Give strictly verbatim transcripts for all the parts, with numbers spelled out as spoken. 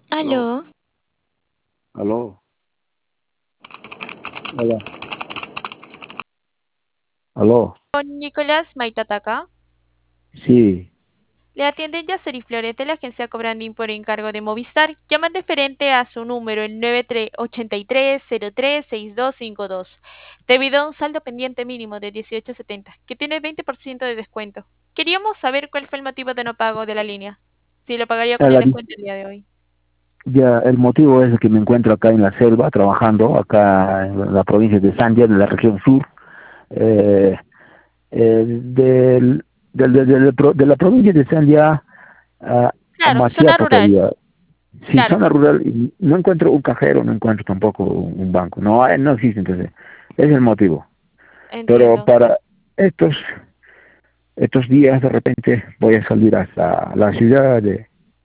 Aló, Aló, aló, hola, aló, con Nicolás Maitataka. sí, Le atiende Yaceri Flores de la agencia Cobrandín por encargo de Movistar. Llaman referente a su número el nueve tres ocho tres cero tres seis dos cinco dos, debido a un saldo pendiente mínimo de dieciocho setenta, que tiene veinte por ciento de descuento. Queríamos saber cuál fue el motivo de no pago de la línea. Si lo pagaría con El el ari- descuento el día de hoy. ya el motivo es que me encuentro acá en la selva trabajando, acá en la provincia de Sandia, de la región sur, eh, eh, del, del- del- del pro- de la provincia de Sandia a, a Claro, zona Machiapo rural. todavía. Sí, Claro, zona rural, y no encuentro un cajero, no encuentro tampoco un, un banco, no, hay- no existe entonces, ese es el motivo. Pero entiendo. para estos, estos días de repente voy a salir hasta la ciudad de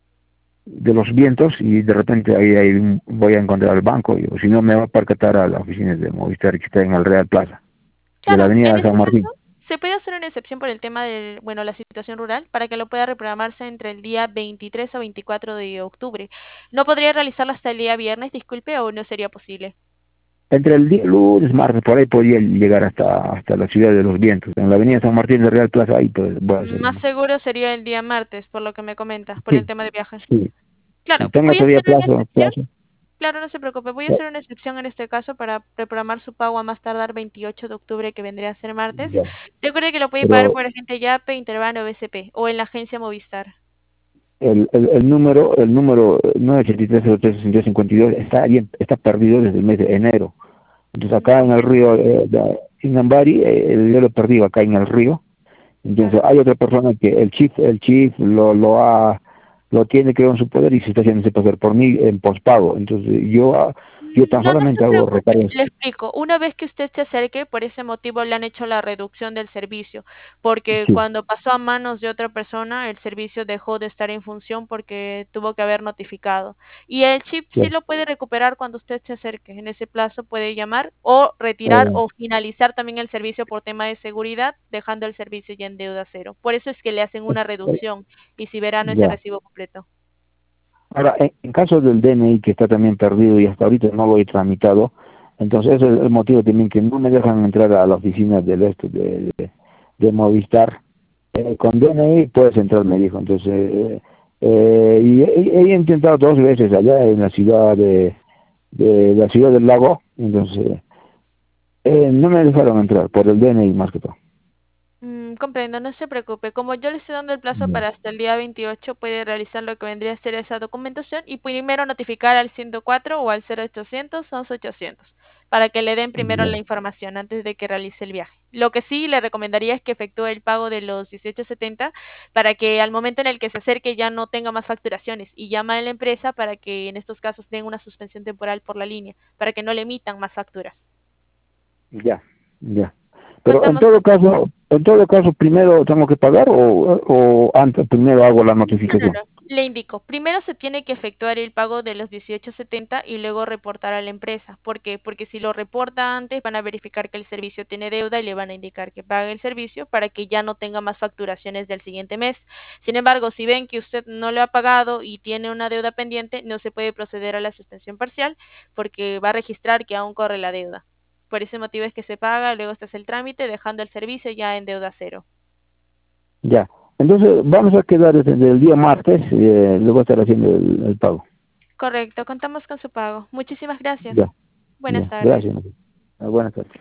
de los vientos y de repente ahí, ahí un- voy a encontrar el banco y, o si no me va a percatar a la oficina de Movistar que está en el Real Plaza de la Claro, en avenida ese San caso Martín. se puede hacer una excepción por el tema de, bueno, la situación rural para que lo pueda reprogramarse entre el día veintitrés o veinticuatro de octubre. ¿No podría realizarlo hasta el día viernes, disculpe, o no sería posible? Entre el día lunes, martes, por ahí podría llegar hasta hasta la ciudad de los vientos. En la avenida San Martín del Real Plaza, ahí pues, voy a hacer Más uno. seguro sería el día martes, por lo que me comenta, por el Sí, tema de viaje. sí. Si Claro, tengo voy a todavía hacer una plazo, excepción. plazo. Claro, no se preocupe, voy a Ya, hacer una excepción en este caso para reprogramar su pago a más tardar veintiocho de octubre, que vendría a ser martes. ya. Recuerde que lo puede pagar Pero por agente Yape, Interbank o B C P o en la agencia Movistar. el, el, el número, el número nueve ocho tres cero tres seis dos cinco dos está bien, está perdido desde el mes de enero. Entonces acá en el Mm, río eh, de Inambari, eh, yo lo he perdido acá en el río. Entonces claro. hay otra persona que el chief, el chief lo, lo ha, lo tiene creo en su poder y se está haciendo pasar por mí en pospago. Entonces yo, ah, yo Mm, tan No, no se solamente hago preocupe, recargas. le explico. Una vez que usted se acerque, por ese motivo le han hecho la reducción del servicio, porque Sí, cuando pasó a manos de otra persona, el servicio dejó de estar en función porque tuvo que haber notificado. Y el chip sí ya, lo puede recuperar cuando usted se acerque. En ese plazo puede llamar o retirar eh, o finalizar también el servicio por tema de seguridad, dejando el servicio ya en deuda cero. Por eso es que le hacen una eh, reducción y si verá no es el ya. recibo completo. Ahora, en, en caso del D N I que está también perdido y hasta ahorita no lo he tramitado, entonces ese es el motivo también que no me dejan entrar a la oficina del este de, de, de Movistar. Eh, con D N I puedes entrar, me dijo. Entonces, eh, eh, y he, he intentado dos veces allá en la ciudad de, de la ciudad del lago, entonces eh, no me dejaron entrar por el D N I más que todo. Mm, comprendo, no se preocupe. Como yo le estoy dando el plazo Ya, para hasta el día veintiocho, puede realizar lo que vendría a ser esa documentación y primero notificar al ciento cuatro o al cero ochocientos, once ochocientos, para que le den primero ya, la información antes de que realice el viaje. Lo que sí le recomendaría es que efectúe el pago de los dieciocho setenta para que al momento en el que se acerque ya no tenga más facturaciones y llama a la empresa para que en estos casos den una suspensión temporal por la línea, para que no le emitan más facturas. ya, ya. Pero en Contamos todo con su caso, en todo caso, primero tengo que pagar o, o antes primero hago la No, no, notificación. no. Le indico, primero se tiene que efectuar el pago de los dieciocho setenta y luego reportar a la empresa. ¿Por qué? Porque si lo reporta antes van a verificar que el servicio tiene deuda y le van a indicar que pague el servicio para que ya no tenga más facturaciones del siguiente mes. Sin embargo, si ven que usted no lo ha pagado y tiene una deuda pendiente, no se puede proceder a la suspensión parcial porque va a registrar que aún corre la deuda. Por ese motivo es que se paga, luego se hace el trámite dejando el servicio ya en deuda cero. Ya. Entonces vamos a quedar desde el día martes, eh, le voy a estar haciendo el, el pago. Correcto, contamos con su pago. Muchísimas gracias. Ya, Buenas ya. tardes. Gracias. Ah, buenas tardes.